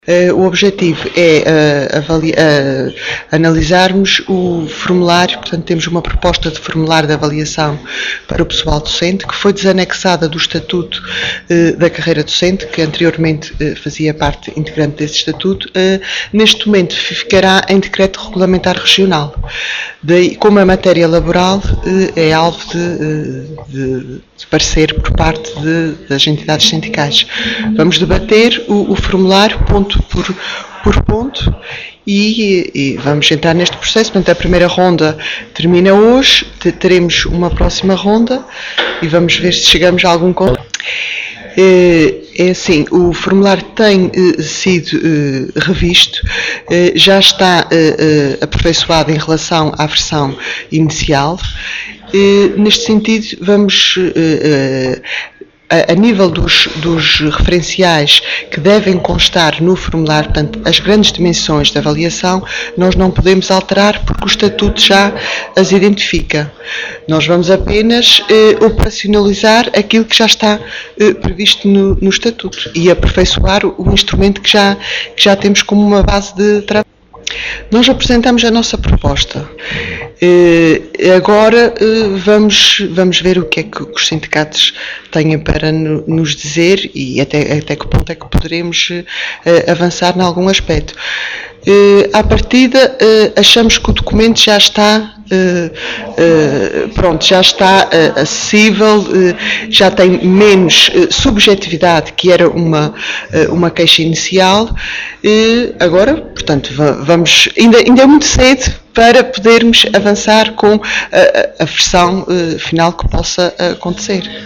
O objetivo é analisarmos o formulário, portanto temos uma proposta de formulário de avaliação para o pessoal docente, que foi desanexada do Estatuto da carreira docente, que anteriormente fazia parte integrante desse Estatuto. Neste momento ficará em decreto regulamentar regional. Daí, como a matéria laboral é alvo de parecer por parte das entidades sindicais. Vamos debater o formulário ponto por ponto e vamos entrar neste processo. Portanto, a primeira ronda termina hoje, teremos uma próxima ronda e vamos ver se chegamos a algum consenso. É assim, o formulário tem sido revisto, já está aperfeiçoado em relação à versão inicial. Neste sentido, vamos, a nível dos referenciais que devem constar no formulário, portanto, as grandes dimensões da avaliação, nós não podemos alterar porque o Estatuto já as identifica. Nós vamos apenas operacionalizar aquilo que já está previsto no Estatuto e aperfeiçoar o instrumento que já temos como uma base de trabalho. Nós apresentamos a nossa proposta. Agora vamos ver o que é que os sindicatos têm para nos dizer e até que ponto é que poderemos avançar em algum aspecto. À partida, achamos que o documento já está pronto, já está acessível, já tem menos subjetividade, que era uma queixa inicial. Agora, portanto, ainda é muito cedo para podermos avançar com a versão final que possa acontecer.